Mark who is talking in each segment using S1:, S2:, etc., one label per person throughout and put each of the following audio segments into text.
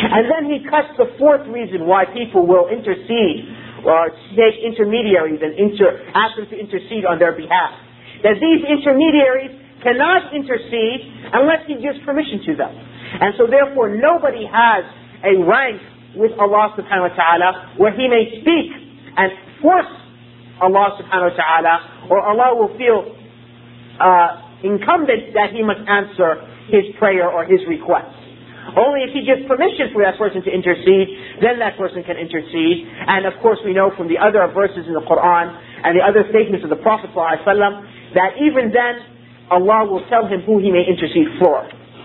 S1: And then he cuts the fourth reason why people will intercede or take intermediaries and ask them to intercede on their behalf. That these intermediaries cannot intercede unless he gives permission to them. And so therefore nobody has a rank with Allah subhanahu wa ta'ala where he may speak and force Allah subhanahu wa ta'ala, or Allah will feel incumbent that he must answer his prayer or his request. Only if he gives permission for that person to intercede, then that person can intercede. And of course we know from the other verses in the Quran and the other statements of the Prophet ﷺ that even then Allah will tell him who he may intercede for.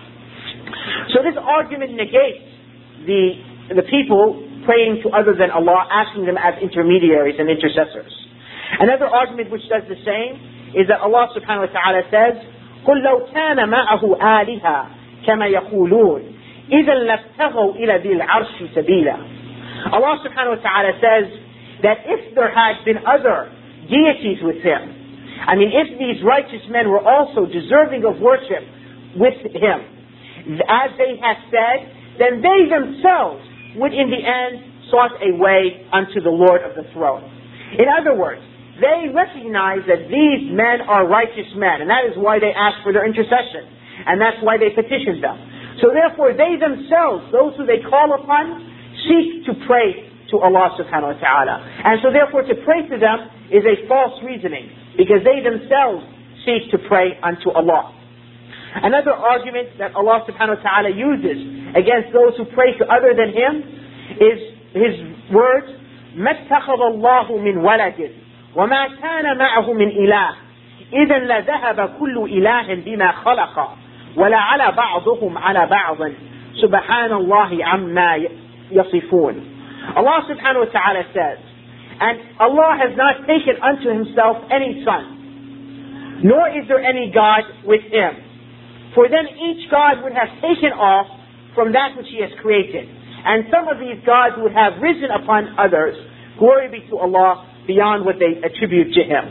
S1: So this argument negates the people praying to other than Allah, asking them as intermediaries and intercessors. Another argument which does the same is that Allah subhanahu wa ta'ala says, قُلْ لَوْ كَانَ مَعَهُ آلِهَا كَمَا يَقُولُونَ إِذًا لَابْتَغَوْا إِلَى ذِي الْعَرْشِ سَبِيلًا. Allah subhanahu wa ta'ala says that if there had been other deities with him, if these righteous men were also deserving of worship with him, as they have said, then they themselves would in the end sought a way unto the Lord of the throne. In other words, they recognize that these men are righteous men, and that is why they ask for their intercession, and that's why they petition them. So therefore they themselves, those who they call upon, seek to pray to Allah subhanahu wa ta'ala. And so therefore to pray to them is a false reasoning, because they themselves seek to pray unto Allah. Another argument that Allah subhanahu wa ta'ala uses against those who pray to other than him is his words, مَا اتَّخَذَ اللَّهُ مِنْ وَلَدٍ وَمَا كَانَ مَعَهُ مِنْ إِلَهٍ إِذًا لَذَهَبَ كُلُّ إِلَهٍ بِمَا خَلَقَ وَلَعَلَى بَعْضُهُمْ عَلَى بَعْضٍ سُبْحَانَ اللَّهِ عَمَّا يَصِفُونَ. Allah subhanahu wa ta'ala says, and Allah has not taken unto himself any son, nor is there any God with him. For then each God would have taken off from that which he has created. And some of these gods would have risen upon others. Glory be to Allah beyond what they attribute to him.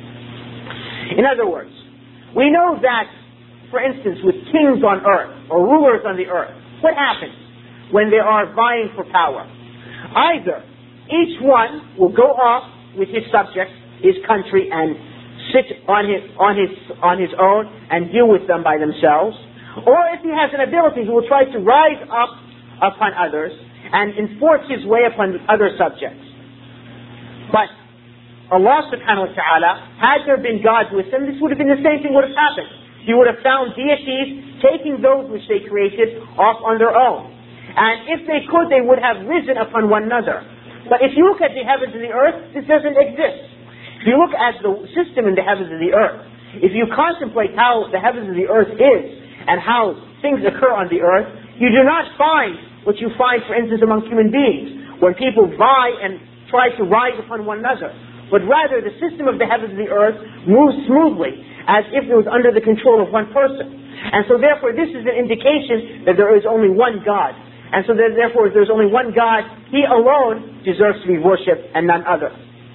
S1: In other words, we know that, for instance, with kings on earth, or rulers on the earth, what happens when they are vying for power? Either each one will go off with his subjects, his country, and sit on his own and deal with them by themselves, or if he has an ability, he will try to rise up upon others and enforce his way upon other subjects. But Allah subhanahu wa ta'ala, had there been gods with him, this would have been the same thing would have happened. He would have found deities taking those which they created off on their own. And if they could, they would have risen upon one another. But if you look at the heavens and the earth, this doesn't exist. If you look at the system in the heavens and the earth, if you contemplate how the heavens and the earth is, and how things occur on the earth, you do not find what you find, for instance, among human beings, when people vie and try to rise upon one another. But rather, the system of the heavens and the earth moves smoothly, as if it was under the control of one person. And so therefore, this is an indication that there is only one God. And so therefore, if there's only one God, he alone deserves to be worshipped and none other.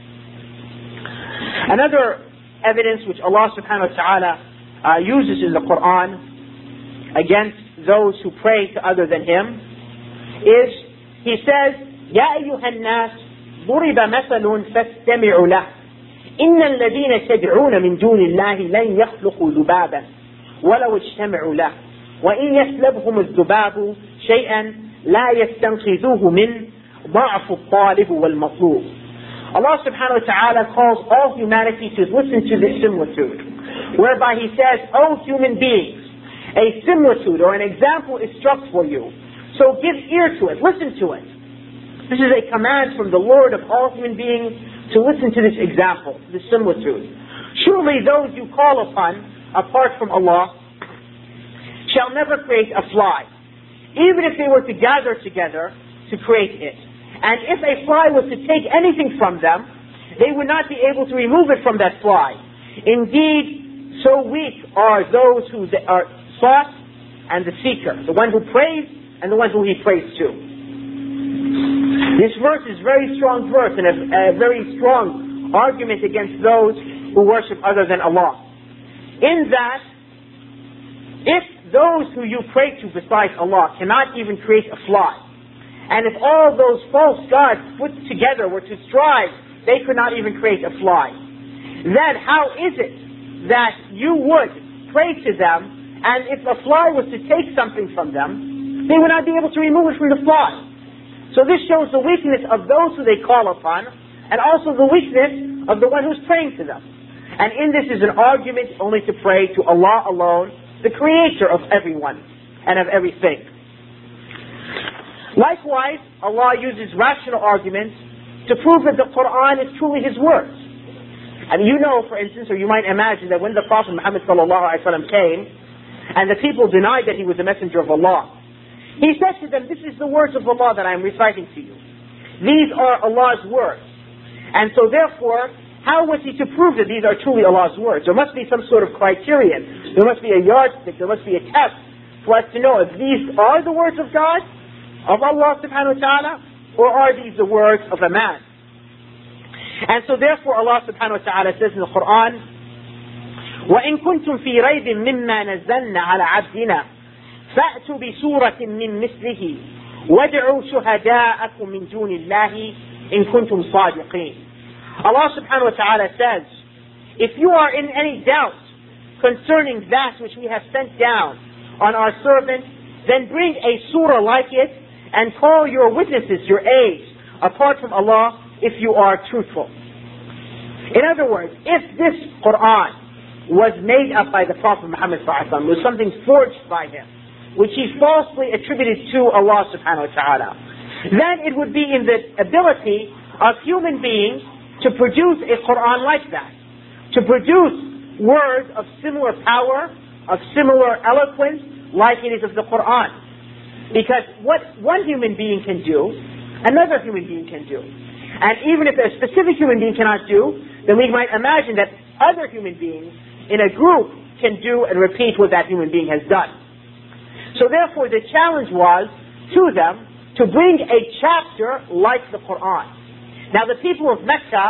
S1: Another evidence which Allah subhanahu wa ta'ala uses in the Quran against those who pray to other than him is, he says, يَا أَيُّهَا النَّاسِ ضُرِبَ مَثَلٌ فَاسْتَمِعُوا لَهُ إِنَّ الَّذِينَ تَدْعُونَ مِن دُونِ اللَّهِ لَن يَخْلُقُوا ذُبَابًا وَلَوْ اجْتَمَعُوا لَهُ وَإِنْ يَسْلَبْهُمُ الذُّبَابُ شَيْئًا لَا يَسْتَنْقِذُوهُ مِنْ ضَعْفِ الطَّالِبِ وَالْمَطْلُوبِ. Allah subhanahu wa ta'ala calls all humanity to listen to this similitude, whereby he says, O human beings, a similitude or an example is struck for you. So give ear to it, listen to it. This is a command from the Lord of all human beings to listen to this example, this similitude. Surely those you call upon, apart from Allah, shall never create a fly, even if they were to gather together to create it. And if a fly was to take anything from them, they would not be able to remove it from that fly. Indeed, so weak are those who are sought and the seeker, the one who prays and the one who he prays to. This verse is a very strong verse and a very strong argument against those who worship other than Allah. In that, if those who you pray to besides Allah cannot even create a fly, And if all those false gods put together were to strive, they could not even create a fly. Then how is it that you would pray to them, and if a fly was to take something from them, they would not be able to remove it from the fly? So this shows the weakness of those who they call upon, and also the weakness of the one who's praying to them. And in this is an argument only to pray to Allah alone, the creator of everyone and of everything. Likewise, Allah uses rational arguments to prove that the Quran is truly His words. And you know, for instance, or you might imagine that when the Prophet Muhammad ﷺ came, and the people denied that he was a messenger of Allah, he said to them, this is the words of Allah that I am reciting to you. These are Allah's words. And so therefore, how was he to prove that these are truly Allah's words? There must be some sort of criterion. There must be a yardstick. There must be a test for us to know if these are the words of God, of Allah subhanahu wa ta'ala, or are these the words of a man? And so therefore Allah subhanahu wa ta'ala says in the Quran, وَإِن كُنْتُمْ فِي رَيْبٍ مِّمَّا نَزَّلْنَا عَلَى عَبْدِنَا فَأْتُوا بِسُورَةٍ مِّن مِثْلِهِ وَادْعُوا شُهَدَاءَكُم مِّن دُونِ اللَّهِ إِن كُنْتُمْ صَادِقِينَ. Allah subhanahu wa ta'ala says, if you are in any doubt concerning that which we have sent down on our servant, then bring a surah like it and call your witnesses, your aides, apart from Allah, if you are truthful. In other words, if this Quran was made up by the Prophet Muhammad ﷺ, was something forged by him, which he falsely attributed to Allah subhanahu wa ta'ala, then it would be in the ability of human beings to produce a Quran like that, to produce words of similar power, of similar eloquence, like it is of the Quran. Because what one human being can do, another human being can do. And even if a specific human being cannot do, then we might imagine that other human beings in a group can do and repeat what that human being has done. So therefore the challenge was to them to bring a chapter like the Quran. Now the people of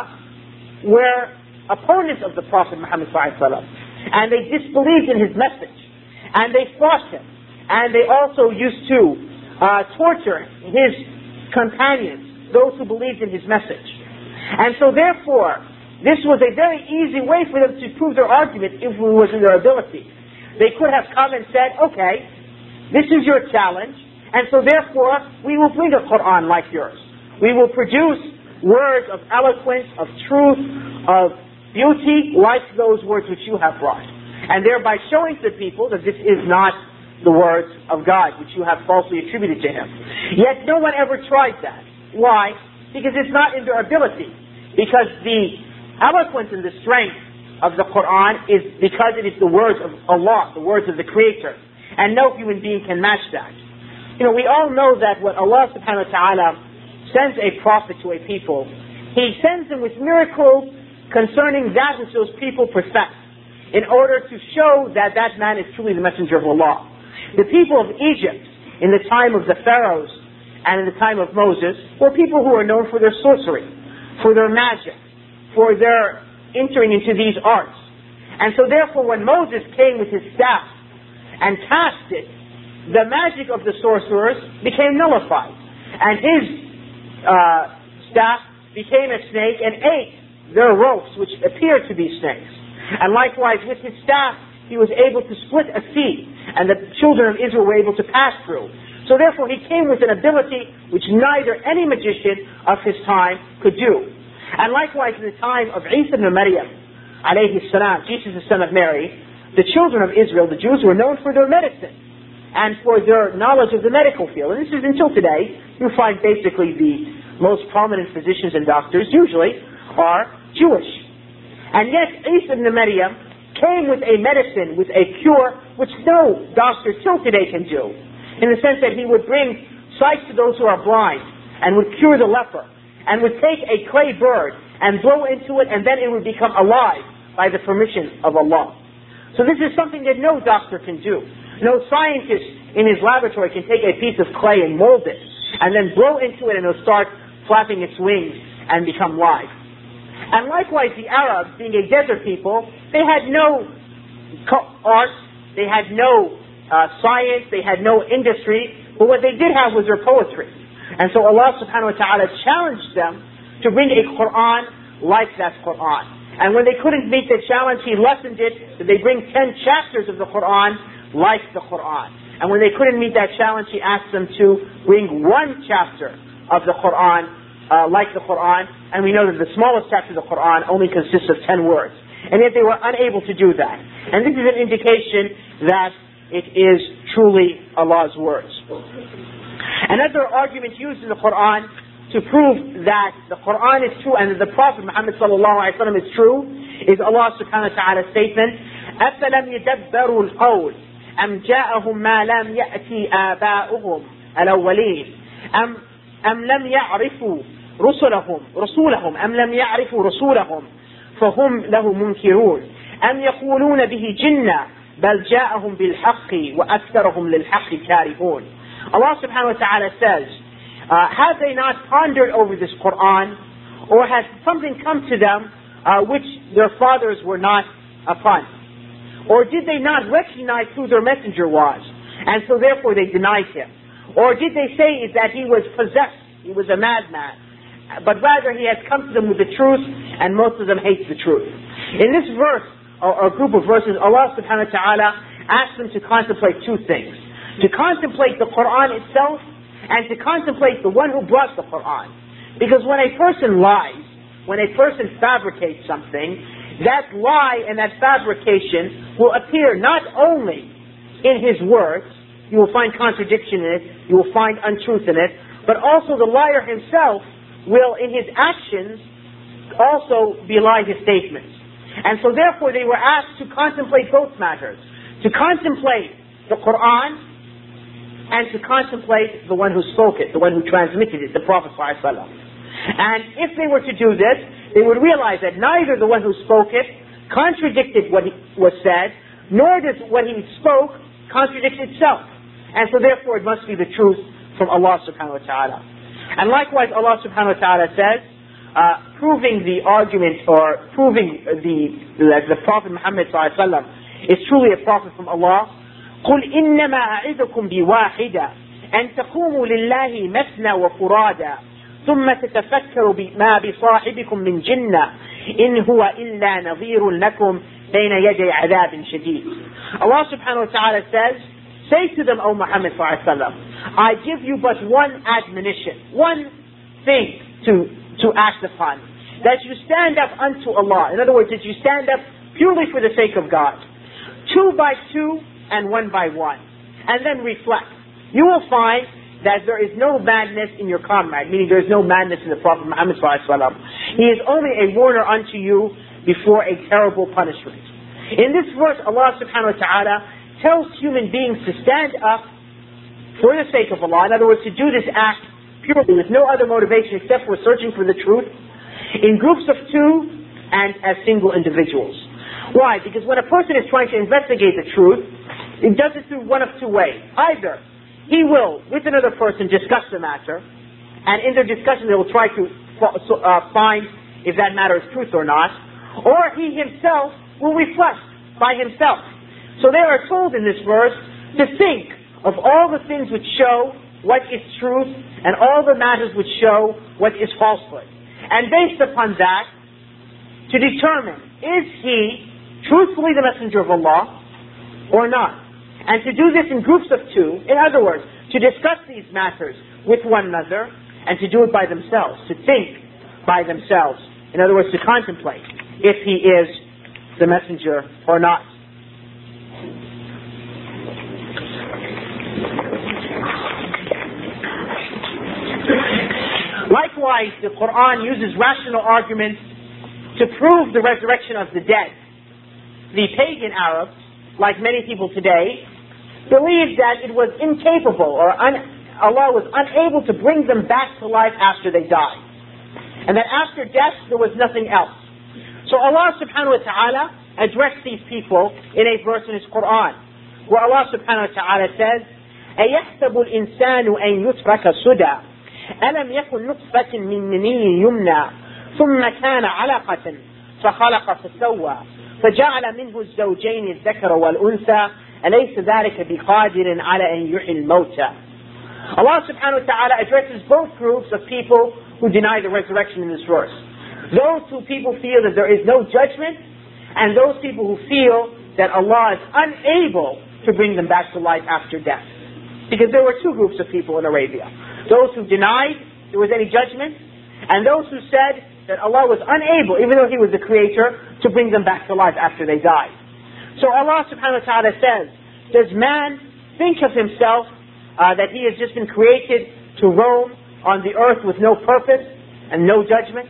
S1: Mecca were opponents of the Prophet Muhammad ﷺ, and they disbelieved in his message, and they fought him, and they also used to torture his companions, those who believed in his message. And so therefore, this was a very easy way for them to prove their argument if it was in their ability. They could have come and said, okay, this is your challenge, and so therefore we will bring a Quran like yours. We will produce words of eloquence, of truth, of beauty, like those words which you have brought. And thereby showing to the people that this is not the words of God, which you have falsely attributed to Him. Yet no one ever tried that. Why? Because it's not in their ability. Because the eloquence and the strength of the Quran is because it is the words of Allah, the words of the Creator. And no human being can match that. You know, we all know that when Allah subhanahu wa ta'ala sends a prophet to a people, He sends them with miracles concerning that which those people profess, in order to show that that man is truly the messenger of Allah. The people of Egypt, in the time of the pharaohs and in the time of Moses, were people who were known for their sorcery, for their magic, for their entering into these arts. And so therefore when Moses came with his staff and cast it, the magic of the sorcerers became nullified. And his staff became a snake and ate their ropes, which appeared to be snakes. And likewise with his staff, he was able to split a sea, and the children of Israel were able to pass through. So therefore he came with an ability which neither any magician of his time could do. And likewise in the time of Isa ibn Maryam, alayhi salam, Jesus the son of Mary, the children of Israel, the Jews, were known for their medicine and for their knowledge of the medical field. And this is until today. You find basically the most prominent physicians and doctors usually are Jewish. And yet Isa ibn Maryam came with a medicine, with a cure, which no doctor till today can do. In the sense that he would bring sight to those who are blind, and would cure the leper, and would take a clay bird and blow into it, and then it would become alive by the permission of Allah. So this is something that no doctor can do. No scientist in his laboratory can take a piece of clay and mold it, and then blow into it, and it'll start flapping its wings and become live. And likewise the Arabs, being a desert people, they had no art, they had no science, they had no industry, but what they did have was their poetry. And so Allah subhanahu wa ta'ala challenged them to bring a Quran like that Quran. And when they couldn't meet the challenge, He lessened it, that they bring 10 chapters of the Quran like the Quran. And when they couldn't meet that challenge, He asked them to bring one chapter of the Quran like the Quran. And we know that the smallest chapter of the Quran only consists of 10 words. And yet they were unable to do that. And this is an indication that it is truly Allah's words. Another argument used in the Quran to prove that the Quran is true and that the Prophet Muhammad sallallahu alaihi wasallam is true is Allah subhanahu wa ta'ala's statement, أَفَلَمْ يَدَبَّرُوا الْقَوْلِ أَمْ جَاءَهُمْ مَا لَمْ يَأْتِي آبَاؤُهُمْ الْأَوَّلِينَ أَمْ لَمْ يَعْرِفُوا رسولهم أَمْ لَمْ يَعْرِفُوا رسولهم فَهُمْ لَهُ مُنْكِرُونَ أَمْ يَقُولُونَ بِهِ جِنَّةٌ بَلْ جَاءَهُمْ بِالْحَقِّ وَأَكْثَرُهُمْ لِلْحَقِّ كَارِهُونَ. Allah subhanahu wa ta'ala says, have they not pondered over this Quran, or has something come to them which their fathers were not upon? Or did they not recognize who their messenger was, and so therefore they denied him? Or did they say that he was possessed, he was a madman, but rather he has come to them with the truth, and most of them hate the truth? In this verse, or group of verses, Allah subhanahu wa ta'ala asks them to contemplate two things. To contemplate the Quran itself, and to contemplate the one who brought the Quran. Because when a person lies, when a person fabricates something, that lie and that fabrication will appear not only in his words, you will find contradiction in it, you will find untruth in it, but also the liar himself will, in his actions, also belie his statements. And so therefore they were asked to contemplate both matters. To contemplate the Quran, and to contemplate the one who spoke it, the one who transmitted it, the Prophet ﷺ. And if they were to do this, they would realize that neither the one who spoke it contradicted what was said, nor does what he spoke contradict itself. And so therefore it must be the truth from Allah subhanahu wa ta'ala. And likewise Allah subhanahu wa ta'ala says, proving the argument, or proving the Prophet Muhammad ﷺ is truly a prophet from Allah, قل إنما أعظكم بواحدة أن تقوموا لله مثنى وفرادا ثم تتفكروا ما بصاحبكم من جنة إن هو إلا نظير لكم بين يدي عذاب شديد. Allah subhanahu wa ta'ala says, say to them, O Muhammad sallallahu alaihi wasallam, I give you but one admonition, one thing to act upon, that you stand up unto Allah. In other words, that you stand up purely for the sake of God, 2 by 2 and 1 by 1, and then reflect. You will find that there is no madness in your comrade, meaning there is no madness in the Prophet Muhammad ﷺ. He is only a warner unto you before a terrible punishment. In this verse, Allah subhanahu wa ta'ala tells human beings to stand up for the sake of Allah. In other words, to do this act purely with no other motivation except for searching for the truth, in groups of 2 and as single individuals. Why? Because when a person is trying to investigate the truth, he does it through one of 2 ways. Either he will, with another person, discuss the matter, and in their discussion they will try to find if that matter is truth or not, or he himself will reflect by himself. So they are told in this verse to think of all the things which show what is truth, and all the matters which show what is falsehood. And based upon that, to determine, is he truthfully the messenger of Allah or not? And to do this in groups of 2, in other words, to discuss these matters with one another, and to do it by themselves, to think by themselves. In other words, to contemplate if he is the messenger or not. Likewise, the Quran uses rational arguments to prove the resurrection of the dead. The pagan Arabs, like many people today, believed that it was incapable, or Allah was unable to bring them back to life after they died. And that after death there was nothing else. So Allah subhanahu wa ta'ala addressed these people in a verse in His Quran, where Allah subhanahu wa ta'ala says, أَيَحْسَبُ الْإِنسَانُ أَنْ يُتْرَكَ سُدًى أَلَمْ يَكُنْ نُطْفَةٍ مِّن مَّنِيٍّ يُمْنَى ثُمَّ كَانَ عَلَقَةً فَخَلَقَ فَسَوَّى فَجَعَلَ مِنْهُ الزَّوْجَيْنِ الذَّكَرَ وَالْأُنثَى أَلَيْسَ ذَلِكَ بِقَادِرٍ عَلَى أَنْ يُحْيِيَ الْمَوْتَى. Allah subhanahu wa ta'ala addresses both groups of people who deny the resurrection in this verse. Those who people feel that there is no judgment, and those people who feel that Allah is unable to bring them back to life after death. Because there were two groups of people in Arabia. Those who denied there was any judgment, and those who said that Allah was unable, even though He was the Creator, to bring them back to life after they died. So Allah subhanahu wa ta'ala says, does man think of himself that he has just been created to roam on the earth with no purpose and no judgment?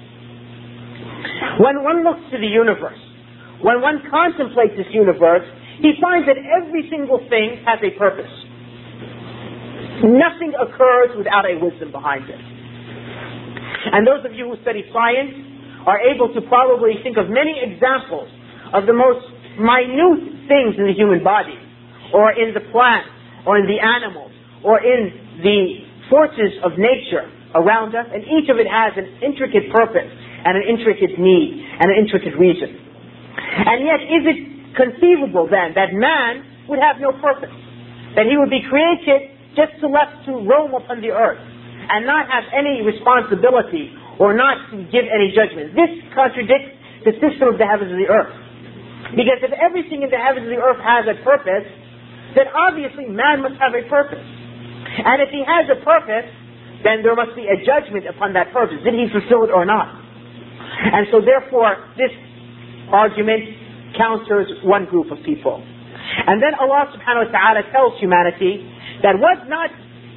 S1: When one looks to the universe, when one contemplates this universe, he finds that every single thing has a purpose. Nothing occurs without a wisdom behind it. And those of you who study science are able to probably think of many examples of the most minute things in the human body, or in the plants, or in the animals, or in the forces of nature around us, and each of it has an intricate purpose, and an intricate need, and an intricate reason. And yet, is it conceivable then that man would have no purpose? That he would be created just to roam upon the earth, and not have any responsibility, or not to give any judgment? This contradicts the system of the heavens and the earth. Because if everything in the heavens and the earth has a purpose, then obviously man must have a purpose. And if he has a purpose, then there must be a judgment upon that purpose. Did he fulfill it or not? And so therefore, this argument counters one group of people. And then Allah subhanahu wa ta'ala tells humanity that was not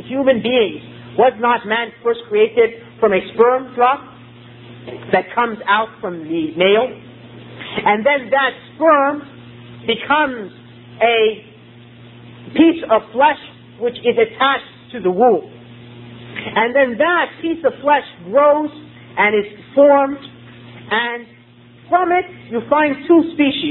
S1: man first created from a sperm drop that comes out from the male? And then that sperm becomes a piece of flesh which is attached to the womb. And then that piece of flesh grows and is formed, and from it you find two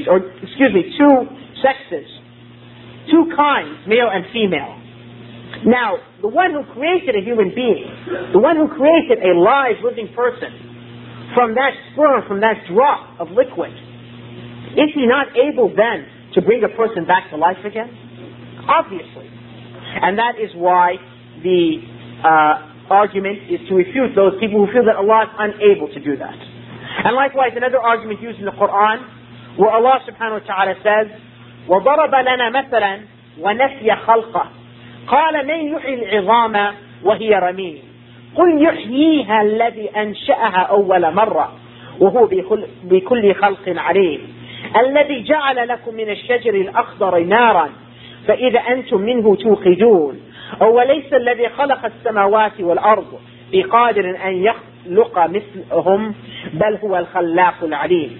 S1: sexes, two kinds, male and female. Now, the one who created a human being, the one who created a live, living person, from that sperm, from that drop of liquid, is he not able then to bring a person back to life again? Obviously. And that is why the argument is to refute those people who feel that Allah is unable to do that. And likewise, another argument used in the Quran, where Allah subhanahu wa ta'ala says, وَضَرَبَ لَنَا مَثَلًا وَنَسْيَ خَلْقَهُ قَالَ مَنْ يُحْيِي الْعِظَامَ وَهِيَ رَمِيمٌ قُلْ يُحْيِيهَا الَّذِي أَنْشَأَهَا أَوَّلَ مَرَّةٍ وَهُوَ بِكُلِّ خَلْقٍ عَلِيمٌ الذي جعل لكم من الشجر الأخضر نارا فإذا أنتم منه توقدون أوليس الذي خلق السماوات والأرض بقادر أن يخلق مثلهم بل هو الخلاق العليم.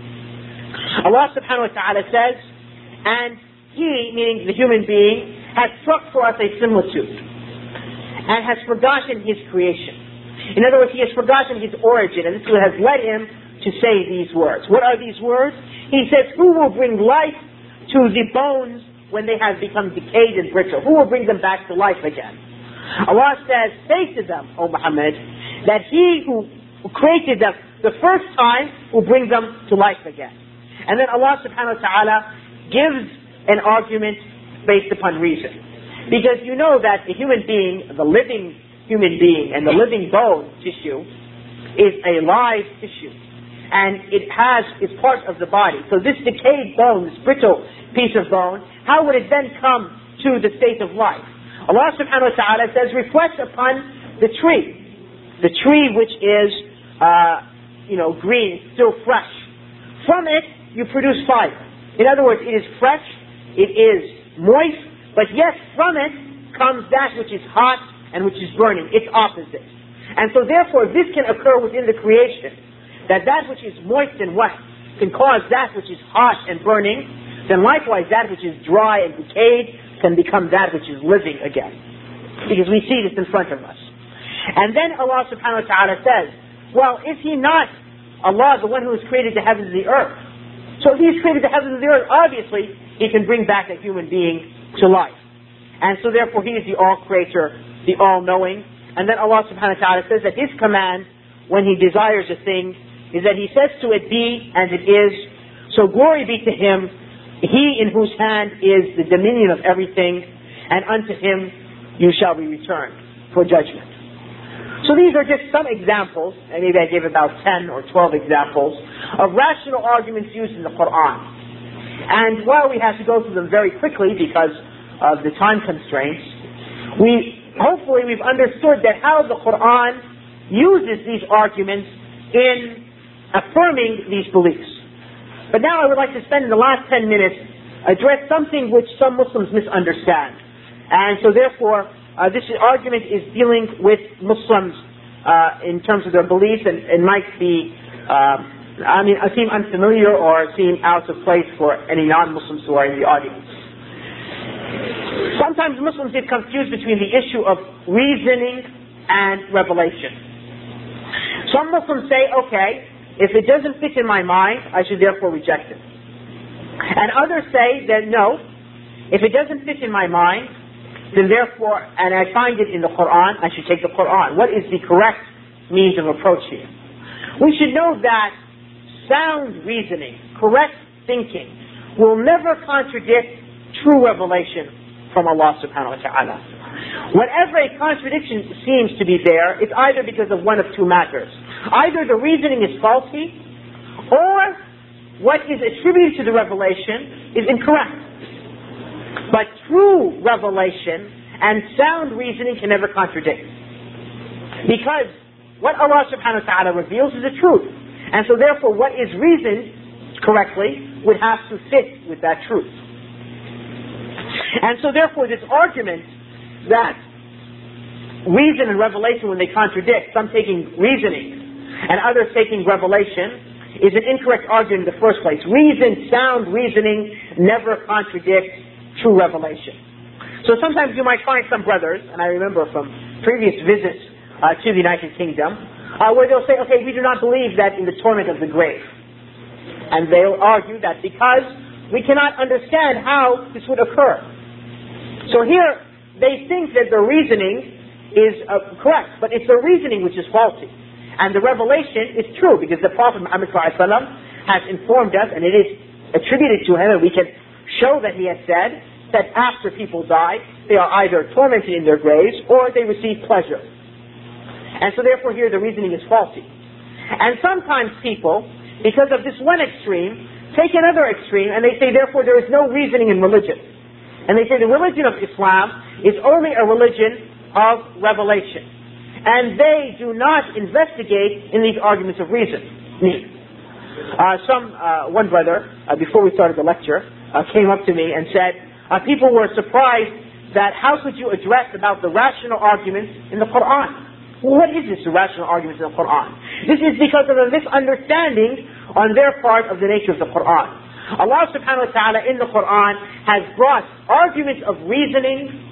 S1: Allah subhanahu wa ta'ala says, and he, meaning the human being, has struck for us a similitude and has forgotten his creation. In other words, he has forgotten his origin, and this has led him to say these words. What are these words? He says, who will bring life to the bones when they have become decayed and brittle? Who will bring them back to life again? Allah says, say to them, O Muhammad, that he who created them the first time will bring them to life again. And then Allah subhanahu wa ta'ala gives an argument based upon reason. Because you know that the human being, the living human being, and the living bone tissue is a live tissue. And it's part of the body. So this decayed bone, this brittle piece of bone, how would it then come to the state of life? Allah subhanahu wa ta'ala says, reflect upon the tree. The tree which is, green, still fresh. From it, you produce fire. In other words, it is fresh, it is moist, but yet from it comes that which is hot and which is burning, its opposite. And so therefore, this can occur within the creation. That which is moist and wet can cause that which is hot and burning, then likewise that which is dry and decayed can become that which is living again. Because we see this in front of us. And then Allah subhanahu wa ta'ala says, well, is he not Allah, the one who has created the heavens and the earth? So if he's created the heavens and the earth, obviously he can bring back a human being to life. And so therefore he is the all-creator, the all-knowing. And then Allah subhanahu wa ta'ala says that his command, when he desires a thing, is that he says to it, be, and it is. So glory be to him, he in whose hand is the dominion of everything, and unto him you shall be returned for judgment. So these are just some examples, and maybe I gave about 10 or 12 examples, of rational arguments used in the Qur'an. And while we have to go through them very quickly because of the time constraints, hopefully we've understood that how the Qur'an uses these arguments in affirming these beliefs. But now I would like to spend the last 10 minutes address something which some Muslims misunderstand. And so therefore, this argument is dealing with Muslims in terms of their beliefs, and it might be, seem unfamiliar or seem out of place for any non-Muslims who are in the audience. Sometimes Muslims get confused between the issue of reasoning and revelation. Some Muslims say, okay, if it doesn't fit in my mind, I should therefore reject it. And others say that no, if it doesn't fit in my mind, then therefore, and I find it in the Qur'an, I should take the Qur'an. What is the correct means of approach here? We should know that sound reasoning, correct thinking, will never contradict true revelation from Allah subhanahu wa ta'ala. Whenever a contradiction seems to be there, it's either because of one of two matters. Either the reasoning is faulty, or what is attributed to the revelation is incorrect. But true revelation and sound reasoning can never contradict. Because what Allah subhanahu wa ta'ala reveals is the truth. And so therefore what is reasoned correctly would have to fit with that truth. And so therefore this argument that reason and revelation, when they contradict, some taking reasoning and others taking revelation, is an incorrect argument in the first place. Sound reasoning never contradicts true revelation. So sometimes you might find some brothers, and I remember from previous visits to the United Kingdom, where they'll say, okay, we do not believe that in the torment of the grave. And they'll argue that because we cannot understand how this would occur. So here, they think that the reasoning is correct, but it's the reasoning which is faulty. And the revelation is true, because the Prophet Muhammad ﷺ has informed us, and it is attributed to him, and we can show that he has said that after people die, they are either tormented in their graves, or they receive pleasure. And so therefore here the reasoning is faulty. And sometimes people, because of this one extreme, take another extreme, and they say therefore there is no reasoning in religion. And they say the religion of Islam is only a religion of revelation. And they do not investigate in these arguments of reason. One brother, before we started the lecture, came up to me and said, people were surprised that how could you address about the rational arguments in the Qur'an? Well, what is this, the rational arguments in the Qur'an? This is because of a misunderstanding on their part of the nature of the Qur'an. Allah subhanahu wa ta'ala in the Qur'an has brought arguments of reasoning,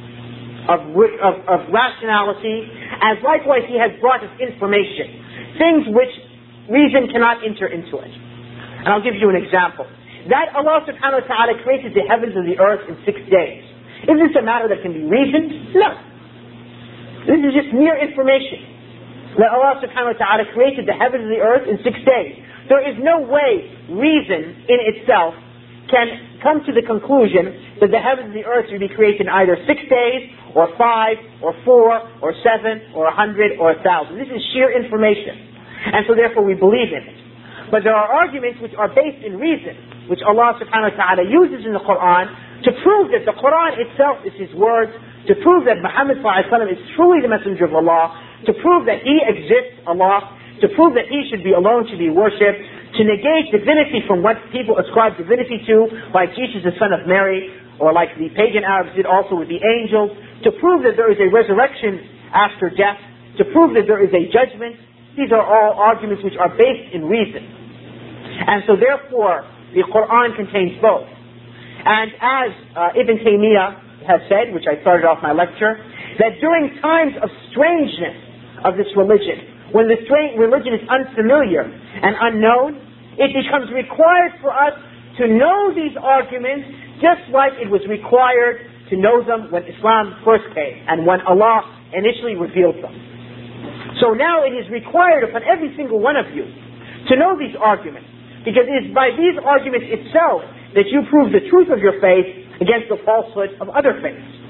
S1: of rationality, as likewise He has brought us information, things which reason cannot enter into it. And I'll give you an example. That Allah subhanahu wa ta'ala created the heavens and the earth in 6 days. Is this a matter that can be reasoned? No. This is just mere information. That Allah subhanahu wa ta'ala created the heavens and the earth in 6 days. There is no way reason in itself can come to the conclusion that the heavens and the earth will be created in either 6 days, or 5, or 4, or 7, or 100, or 1,000. This is sheer information. And so therefore we believe in it. But there are arguments which are based in reason, which Allah subhanahu wa ta'ala uses in the Qur'an to prove that the Qur'an itself is His words, to prove that Muhammad ﷺ is truly the messenger of Allah, to prove that He exists, Allah, to prove that He should be alone, should be worshipped, to negate divinity from what people ascribe divinity to, like Jesus the son of Mary, or like the pagan Arabs did also with the angels, to prove that there is a resurrection after death, to prove that there is a judgment. These are all arguments which are based in reason. And so therefore, the Qur'an contains both. And as Ibn Taymiyyah has said, which I started off my lecture, that during times of strangeness of this religion, when the religion is unfamiliar and unknown, it becomes required for us to know these arguments just like it was required to know them when Islam first came and when Allah initially revealed them. So now it is required upon every single one of you to know these arguments, because it is by these arguments itself that you prove the truth of your faith against the falsehood of other faiths.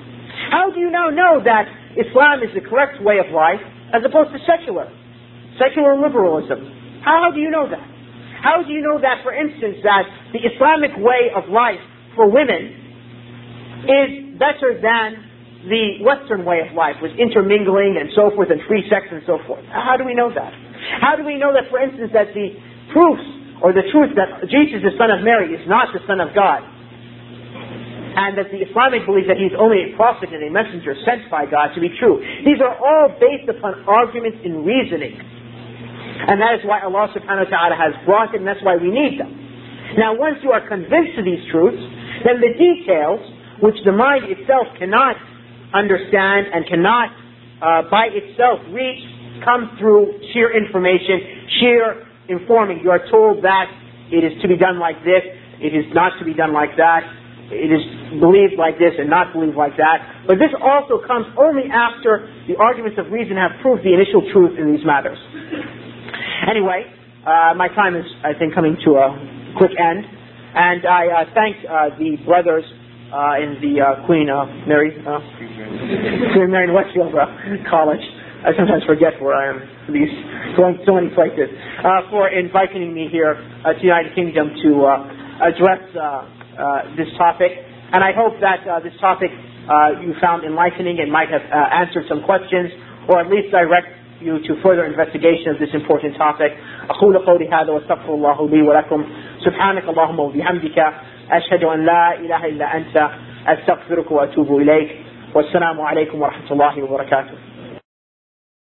S1: How do you now know that Islam is the correct way of life as opposed to secular liberalism? How do you know that? How do you know that, for instance, that the Islamic way of life for women is better than the Western way of life, with intermingling and so forth, and free sex and so forth? How do we know that? How do we know that, for instance, that the proofs or the truth that Jesus, the son of Mary, is not the son of God, and that the Islamic belief that he's only a prophet and a messenger sent by God to be true? These are all based upon arguments in reasoning. And that is why Allah subhanahu wa ta'ala has brought it, and that's why we need them. Now, once you are convinced of these truths, then the details, which the mind itself cannot understand and cannot by itself reach, come through sheer information, sheer informing. You are told that it is to be done like this, it is not to be done like that, it is believed like this and not believed like that. But this also comes only after the arguments of reason have proved the initial truth in these matters. Anyway, my time is, I think, coming to a quick end. And I thank the brothers in the Queen Mary in Westfield College. I sometimes forget where I am, going so many places, for inviting me here to the United Kingdom to address this topic. And I hope that this topic you found enlightening and might have answered some questions, or at least direct you to further investigation of this important topic. أقول قولي هذا واستغفر الله لي ولكم سبحانك اللهم وبحمدك أشهد أن لا إله إلا أنت أستغفرك وأتوب إليك والسلام عليكم ورحمة الله وبركاته.